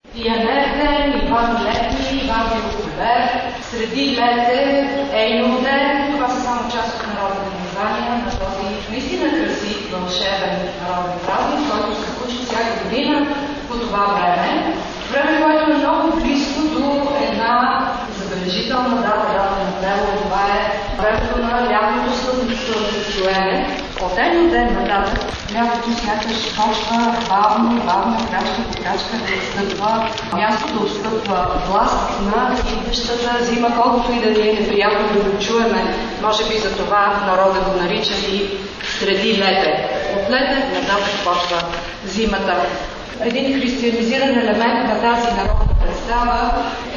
Янер ден, Иван Летни, Иван Милковер, Среди лете, Ейнов ден. Това са само част от народните названия на този наистина красив, вълшебен народен празник, който се случва всяка година по това време. Време, което е много близко до една забележителна дата на Плево. Това е времето на лятното слънцестоене. От Ейнов ден нататък лятото сякаш почва бавно, крачка по крачка да отстъпва място, да отстъпва власт на идващата зима, колкото и да ни е неприятно да го чуеме. Може би за това народа го нарича и среди лете. От лете нататък почва зимата. Един християнизиран елемент на тази народна представа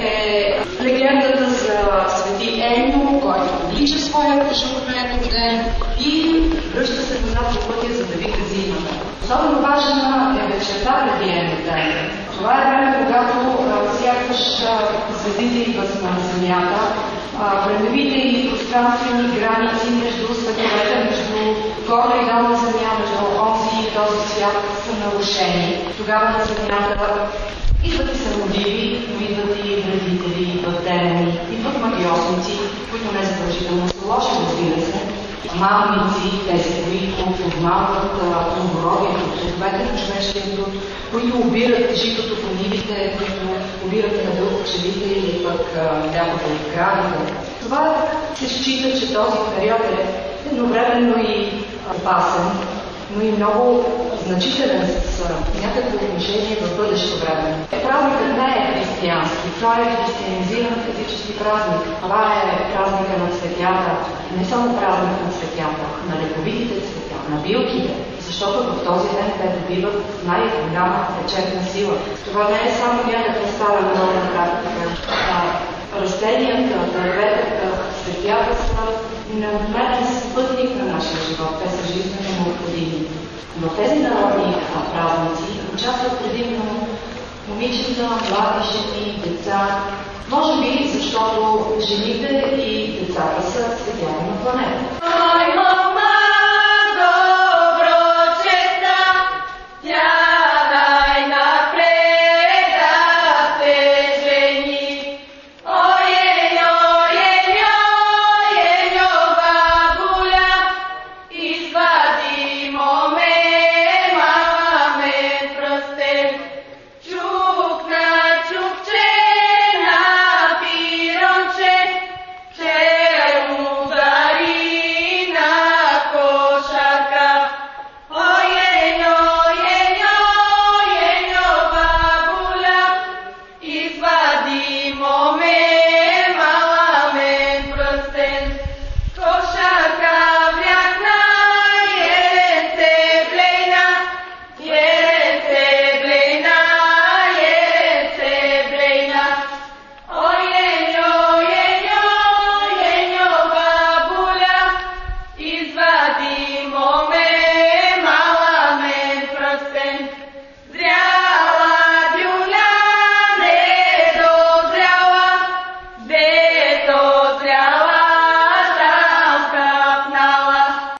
е легендата за свети Ейно, който облича своя къщопред ден и връща се назад по пътя, за да вика зимата. Особено важна е вечерта преди Ейно ден. Това е време, когато сякаш звездите идват на земята, времевите и пространствени граници между световете, между горна и долна земя, между онзи и този свят са нарушени. Тогава на земята идват и самодиви, но идват и вредители, идват демони, идват магиосници, които не задължително са лоши, разбира се, мамници, тези, които подмамват плодородието, плодовете на човешкия труд, които обират житото по нивите, които обират меда от пчелите или пък млякото от кравите. Това се счита, че този период е едновременно и опасен, но и много значителен с някакво отношение в бъдещо време. Празникът не е християнски, това е християнизиран физически празник. Това е празника на цветята, не само празник на цветята, на лековитите цветя, на билките, защото в този ден те добиват най-голяма вечерна сила. Това не е само някаква стара народна практика. Растенията, дърветата, цветята са неотменен спътник на нашия живот. Те са жизнено необходими. Но тези народни празници участват предимно момичета, млади жени, деца. Може би, защото жените и децата са цветята на планета.